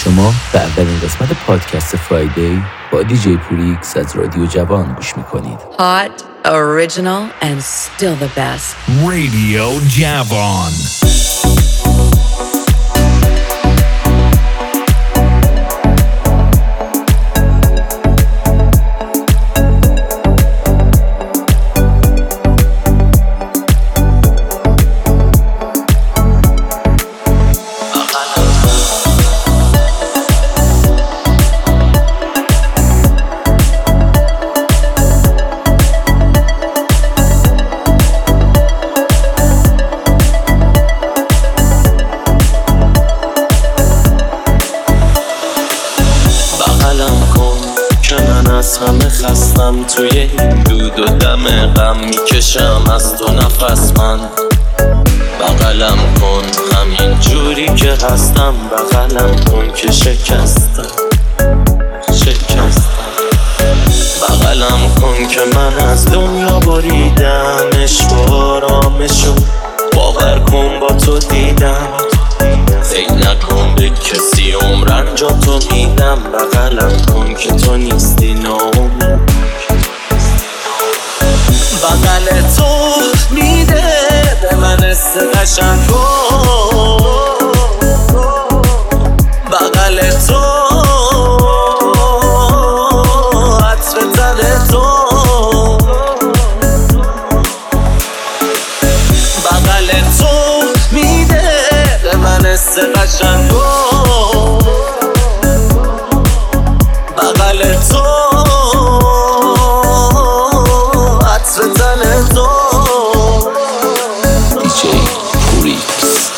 شما به اولین قسمت پادکست فرایدی با دیجی پوریکس از رادیو جوان گوش میکنید. Hot, original and still the best. Radio Javon. همه خستم توی این دود و دم غم میکشم از تو نفس من. بغلم کن همین جوری که هستم، بغلم کن که شکستم. بغلم کن که من از دنیا بریدم، اشوارامشو باور کن با تو دیدم. فکر نکن به کسی عمرنجا تو میدم، بغلم کن که تو نیستی ناامید. بغل تو میده به من حس قشنگو، بغل تو عطر تن تو، بغل تو میده به من حس قشنگو، بغل تو عطر تن تو. دیجی پوریکس.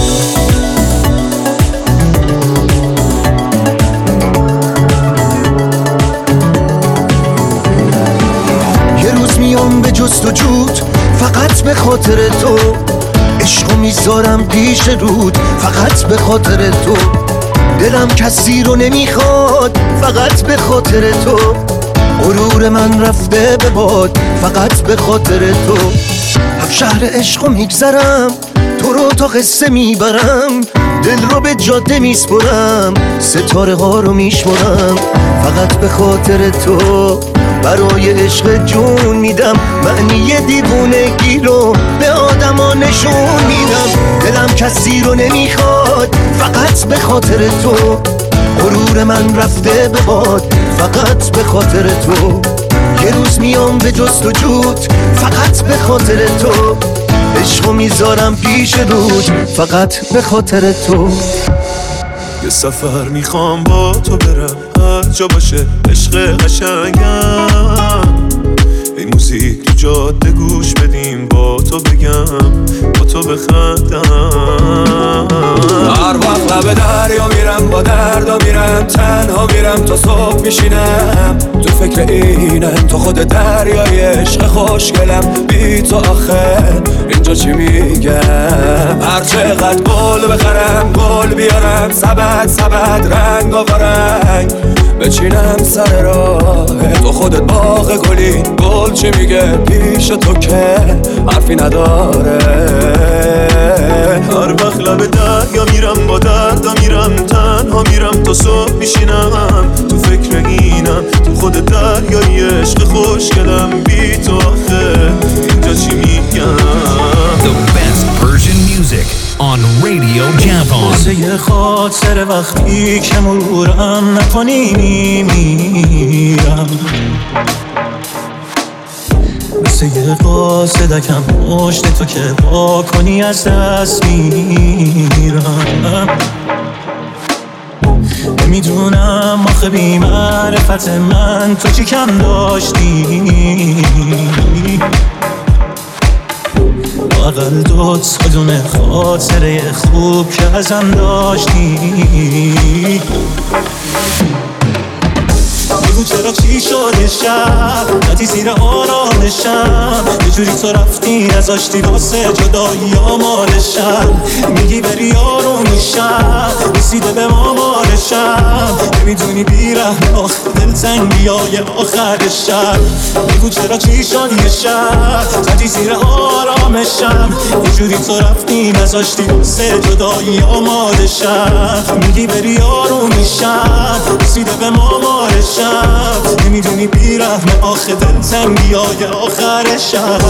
یه روز میام به جستجوت فقط به خاطر تو، عشقو میذارم پیش رود فقط به خاطر تو، دلم کسی رو نمیخواد فقط به خاطر تو، غرور من رفته به باد فقط به خاطر تو. شهر عشقو میگذرم، تو رو تا قصه میبرم، دل رو به جاده میسپرم، ستاره ها رو میشمرم فقط به خاطر تو. برای عشق جون میدم، معنی دیوونگی رو به آدما نشون میدم، دلم کسی رو نمیخواد فقط به خاطر تو، غرور من رفته به باد فقط به خاطر تو. یه روز میام به جستجوت فقط به خاطر تو، عشقو میذارم پیش رود فقط به خاطر تو. یه سفر میخوام با تو برم، هر جا باشه عشق قشنگم، این موزیک تو جاده گوش بدیم، با تو بگم با تو بخندم. هر وقت لب دریا میرم با دردا میرم، تنها میرم تا صبح میشینم، تو فکر اینم تو خود دریای عشق خوشگلم، بی تو آخه اینجا چی میگم. هر چقدر گل بخرم گل بیارم، سبد رنگ و رنگ بچینم سر راه تو، خودت باغ گلی، گل چی میگه پیش تو که حرفی نداره. هر وقت لب دریا میرم با دردا میرم، تنها میرم تا صبح میشینم، تو فکر اینم تو خود دریای عشق خوشگلم، بی تو آخه اینجا چی میگم. The best Persian music on Radio Javon. واسه یه خاطر وقتی که مرورم نکنی میمیرم، مثل یه قاصدکم پشت تو که با کنی از دست میرم. نمیدونم آخه بی معرفت من تو چی کم داشتی، اقل دو تا دونه خاطره خوب که ازم داشتی. بگو چرا چی شده شب ندی زیر آرامشم، یه جوری تو رفتی نذاشتی واسه جدایی آمالشم. میگی بری آروم میشم، رسیده به مامالشم، نمیدونی بیرحم آخ دلتنگی های آخر شب. بگو چرا چیشانی شب زدی زیر آرامشم، یه جوری تو رفتی نذاشتی واسه جدایی آمالشم. میگی بری آروم میشم، رسیده به مامالشم، نمیدونی بیرحم آخ دلتنگی های آخر شب.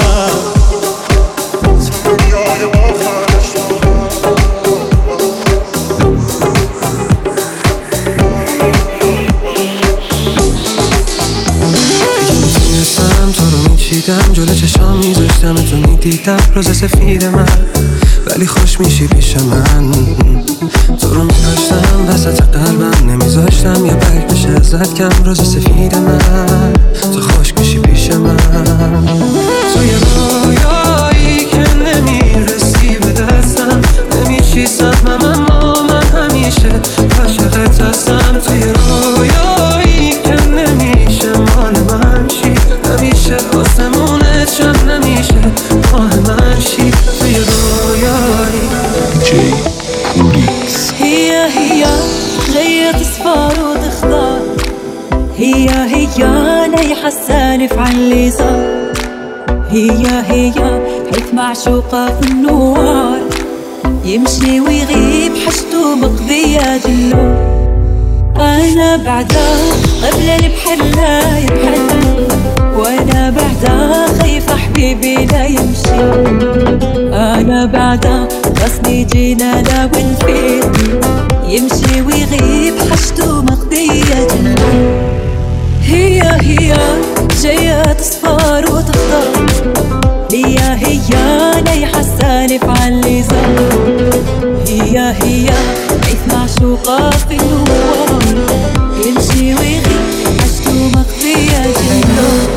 چیدم جلو چشام میذاشتم تو میدیدم روز سفید من، ولی خوش میشی پیش من. تو رو میداشتم وسط قلبم، نمیذاشتم یه برگ بشه ازت کم. روز سفید من تو خوش میشی پیش من. توی رویایی که نمیرسی به دستم، نمیشی سهمم اما من همیشه عاشقت هستم. توی رویایی که نمیشه مال من شی، نمیشه آسمونت شم، نمیشه ماه من شی. توی رویایی جی پولیکس. هي غير تصفار وتختار، هي أنا حسان في علي صار. هي حيث معشوقة في النوار، يمشي ويغيب حشته مقضية جنون. أنا بعدها قبل البحر لا يبحث، وأنا بعدها خايفة حبيبي لا يمشي. أنا بعدها غصني جينا لا ونفيد، يمشي ويغيب حشته مقضية جنون. هي جاية تصفر وتختار، هي أنا يحساني في علي زار. هي عيث معشوقة في النوار، يمشي ويغيب حشته مقضية جنون.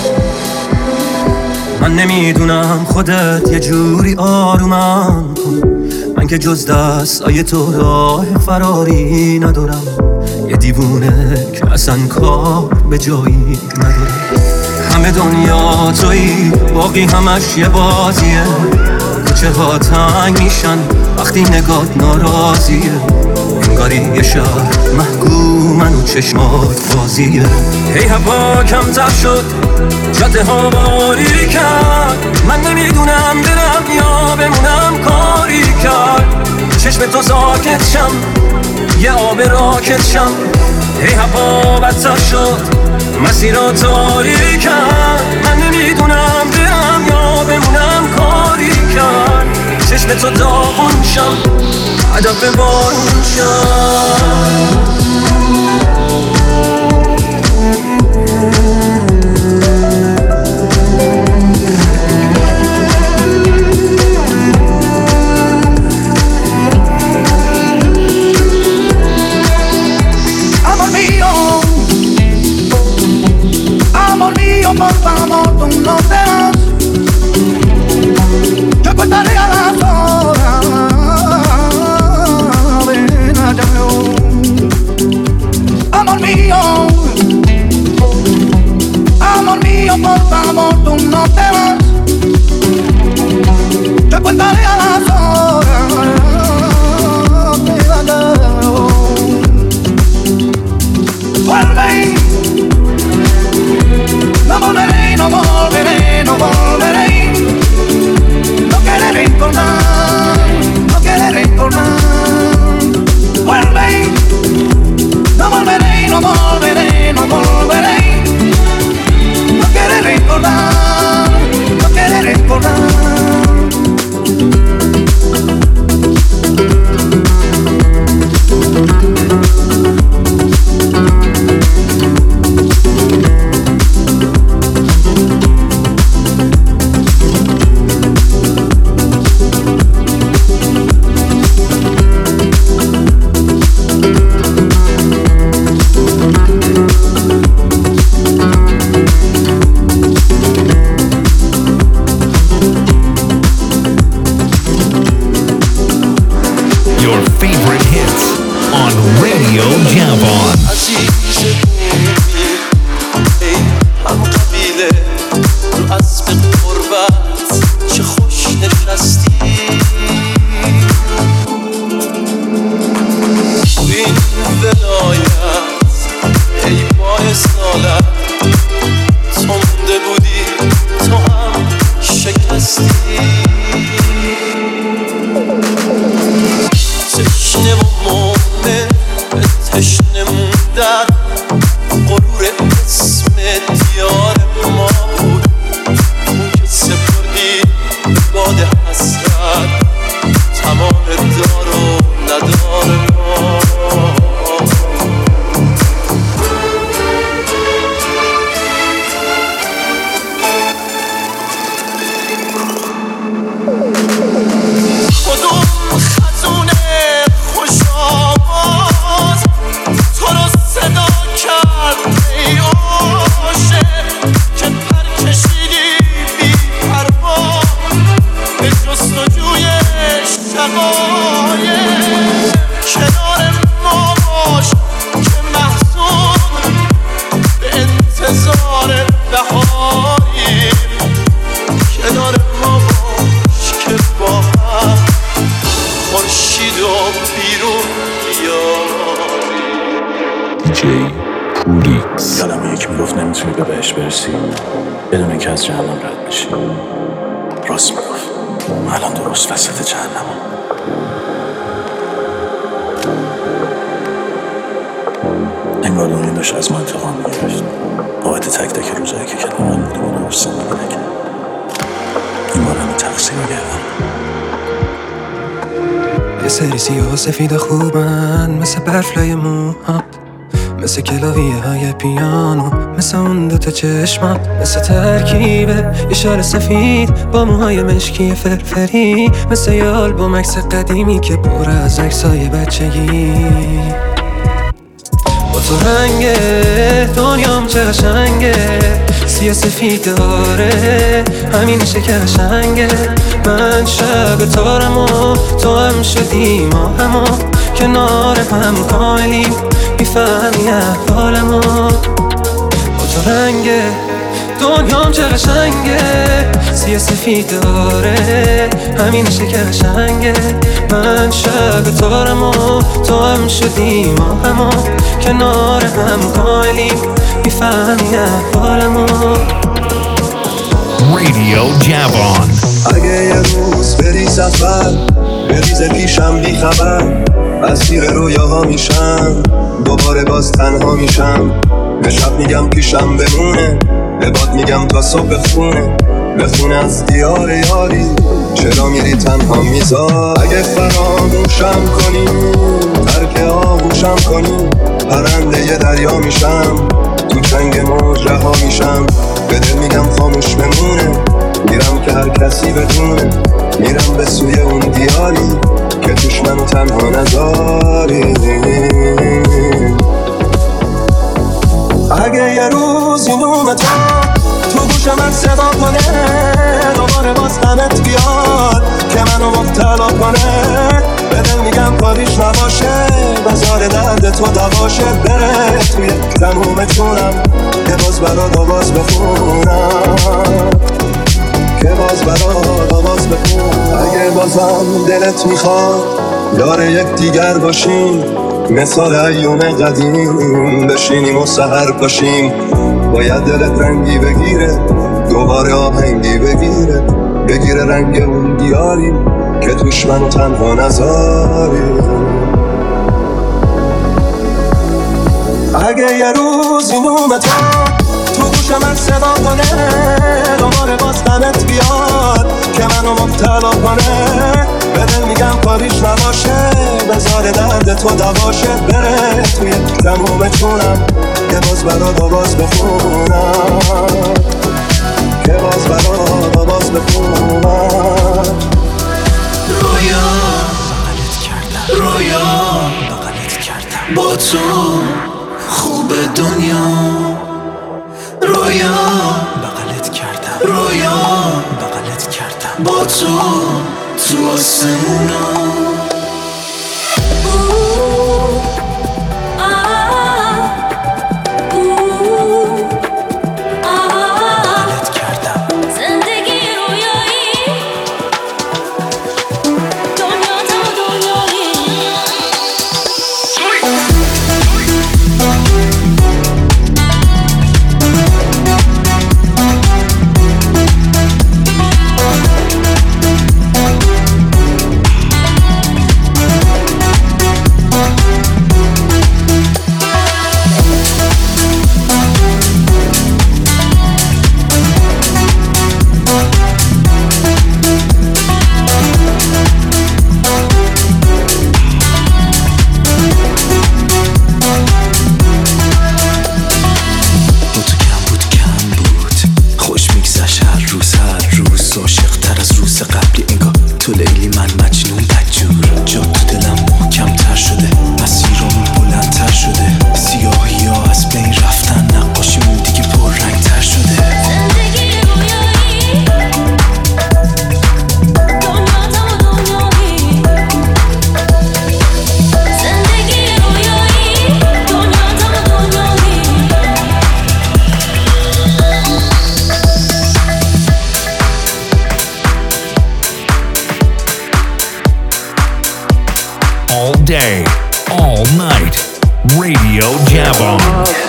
من نمیدونم خودت یه جوری آرومم کن، من که جز دستای تو راه فراری ندارم. یه دیوونه که اصلا کار به جایی نداره. همه دنیا تویی، باقی همش یه بازیه. کوچه ها تنگ میشن وقتی نگات ناراضیه. انگاری یه شهر محکومن و چشمات بازیه. هی هوا کمتر شد، جاده ها باری کرد. من نمیدونم برم یا بمونم کاری کرد. چشم تو ساکت شم، یه آب راکت شم. هی هوا بدتر شد، مسیرها تاری کرد. من نمیدونم برم یا بمونم کاری کرد. چشم تو داغون شم، هدف بارون شم. Por favor, tú no te vas. Yo contaré a las horas. Ven allá, amor mío, por favor, tú no te vas. Yo contaré a las horas. Ven allá, vuelve. No volveré, no volveré, no volveré. No querré recordar, no querré recordar. Vuelve. No volveré, no volveré, no volveré. No querré recordar, no querré recordar. این ولایت ای ماه سالت تو مونده بودی تو هم شکستی تشنه و مومن تشنه موندن غرور اسم دیار ما بود اون که سپردی به باد حسرت تمام دار و ندار ما کدوم خزونه خوش آواز تو رو صدا کرد ای عاشق که پر کشیدی بی پروا به جستجوی شقایق کنار ما باش که محزون به انتظار بهاریم کنار ما باش که با هم خورشید و بیرون بیاریم دیجی پولیکس. یادم یکی میگفت نمیتونی به بهش برسی بدون اینکه از جهنم رد بشی. راست میگفت. الان درست وسط جهنمم. انگار دنیا داشت از ما انتقام میگرفت بابت تک تک روزایی که کنارم بوده و درست زندگی نکرد. این بار همین تقصیر رو گردم. یه سری سیاه و سفید خوبن مثل برفلای موهات مثل کلاویه های پیانو مثل اون دوتا چشمات مثل ترکیبه یه شال سفید با موهای مشکی فرفری مثل یه آلبوم عکس قدیمی که پر از عکسای بچگی با تو رنگه دنیام چه قشنگه سیاه سفید داره همینشه که قشنگه من شب تارم و تو هم شدی ما همو کنار هم کاملیم میفهمی احوالمو با تو رنگه دنیام چه قشنگه سیاه سفید داره همینشه که قشنگه من شب تارم و تو هم شدی ما همو کنار هم کاملیم میفهمی احوالمو Radio Javon. اگه یه روز بری سفر بریز پیشم بی خبر اسیر رویاها میشم دوباره باز تنها میشم به شب میگم پیشم بمونه به باد میگم تا صبح بخونه از دیار یاری چرا میری تنها میذار اگه فراموشم کنی ترک آغوشم کنی پرنده یه دریا میشم تو چنگ موج رها میشم به دل میگم خاموش بمونه میرم که هر کسی بدونه میرم به سوی اون دیاری که توش منو تنها نذاری اگه یه روز این اومد تو گوش من صدا کنه دوباره باز غمت بیاد که منو مبتلا کنه به دل میگم کاریش نباشه بذار درد تو دواشه بره توی تموم جونم که باز برات آواز بخونم که باز برات آواز بخونم اگه بازم دلت میخواد یار یک دیگر باشیم مثال ایوم قدیم بشینیم و سحر پاشیم باید دلت رنگی بگیره دوباره آهنگی بگیره رنگ اون دیاری که توش منو تنها نذاری اگه یه روز این اومد تو گوش من صدا کنه دوباره باز غمت بیاد که منو مبتلا کنه به دل میگم کاریش نباشه بذار درد تو دواشه بره توی تموم جونم که باز برات آواز بخونم که باز برات آواز بخونم رویا بغلت کردم با تو خوب دنیا رویا بغلت کردم با تو آسمونا Radio Jabon.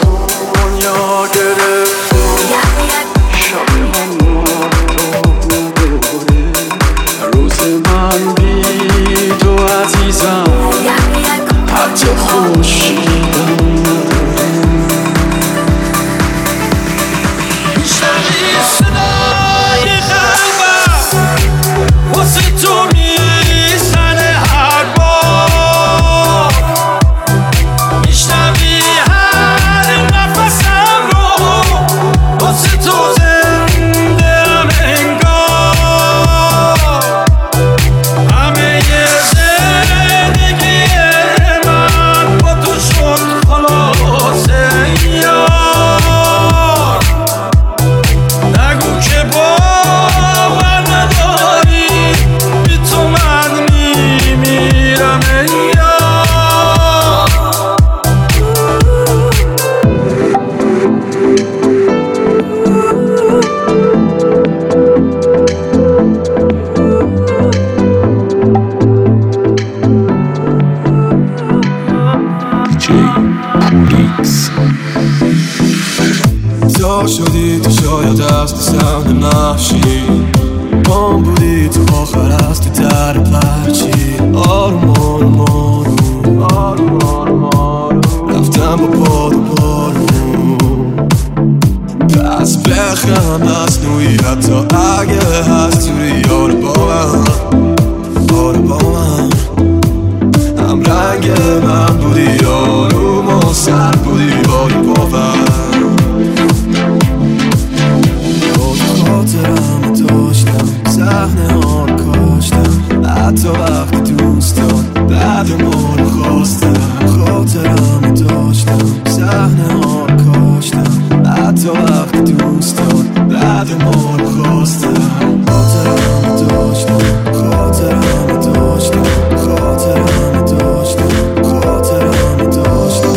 حتی خوشیدم میشنوی صدای قلبم واسه تو میزنه هر بار میشنوی هر نفسم رو واسه تو زنده ام انگار همه زندگی من با تو شد خلاصه یار نگو که باور نداری بی تو من میمیرم ای یار تا شدی تو شاید از تو سهم نحشی پام بودی تو آخر از تو در پرچی آروم آروم آروم آروم آروم آروم رفتم با باد و بارون پس بخم مصنوعی حتی اگه هست توری یار با من آره با من هم رنگ من بودی آروم و سر بودی باری باور خاطرم داشتم صحنه ها رو کاشتم حتی وقتی دوستان بعد ما رو خواستم خاطرم داشتم صحنه ها رو کاشتم حتی وقتی دوستان بعد ما رو خواستم خاطرم داشتم خاطرم داشتم خاطرم داشتم خاطرم داشتم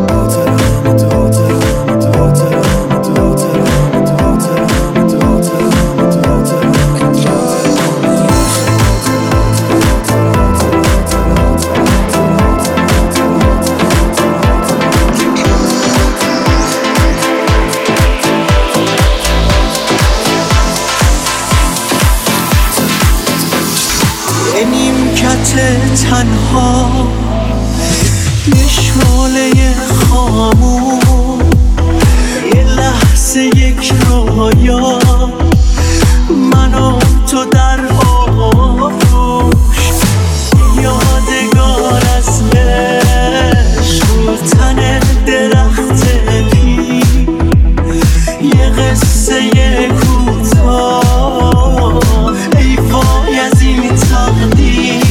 تنها یه شعله خاموش یه لحظه یک رویا من و تو در آغوش یادگار از عشق رو تن درخت پیر یه قصه کوتاه ای وای از این تقدیر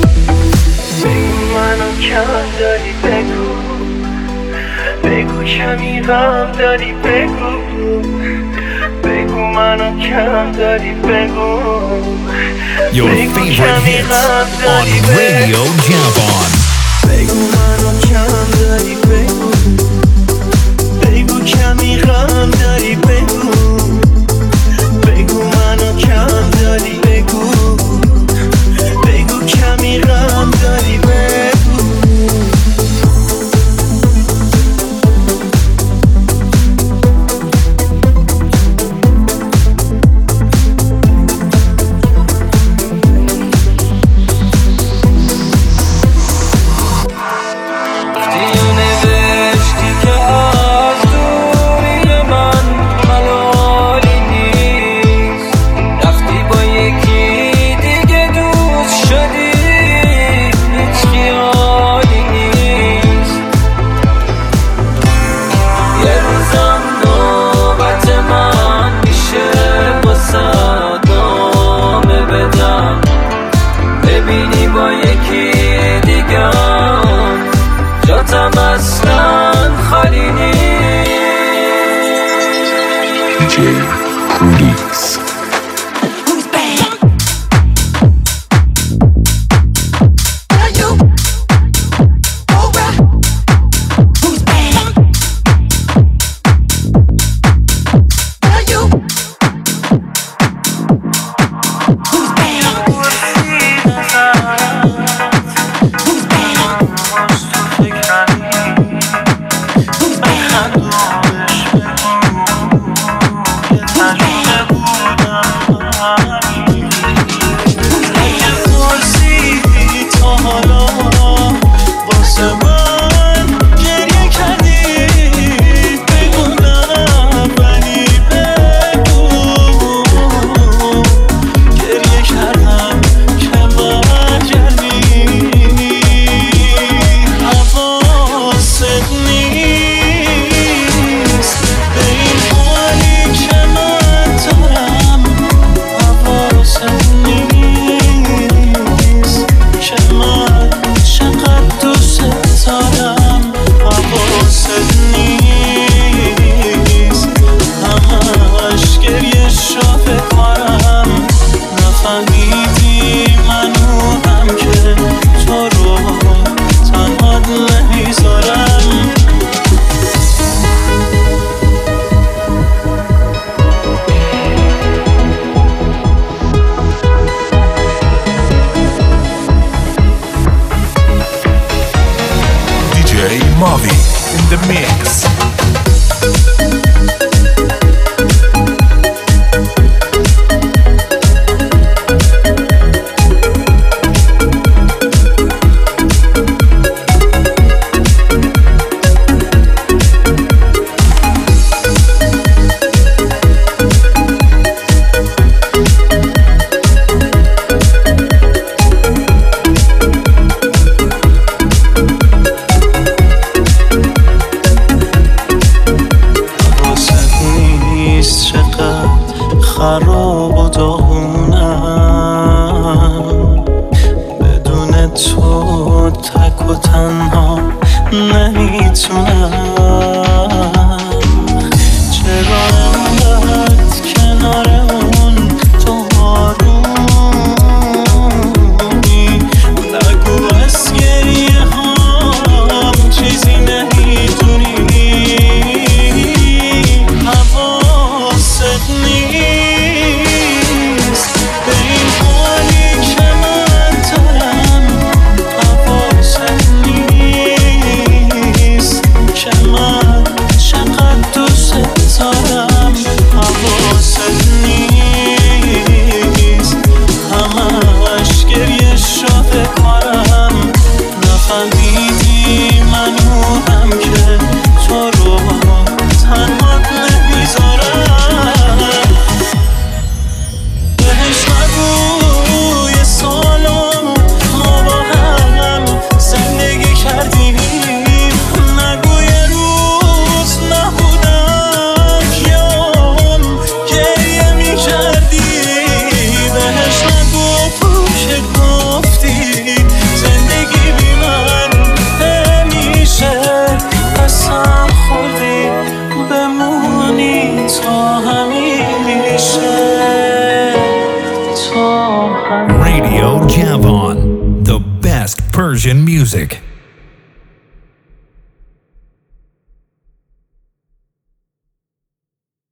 منو کم داری بگو بگو کمی غم داری بگو بگو منو کم داری بگو Your favorite hits on Radio Jabon. بگو منو کم داری بگو بگو کمی غم داری بگو بگو منو کم داری بگو بگو کمی غم داری بگو Mavi in the mix. خراب و داغونم بدون تو تک و تنها نمیتونم چرا انقدر کنار اون تو آرومی نگو از گریه هم چیزی نمیدونی حواست نیست به این حالی که من دارم حواست نیست که من چقدر دوست دارم حواست نیست همش گریه شده کارم نفهمیدی منونم که تو رو تنها نمیذارم بهش نگو یه سالم ما با هم زندگی کردیم نگو یه روز نبودم کیام گریه میکردی بهش نگو که گفتی زندگی بی من نمیشه قسم خوردی بمونی تا همیشه Radio Javon, the best Persian music.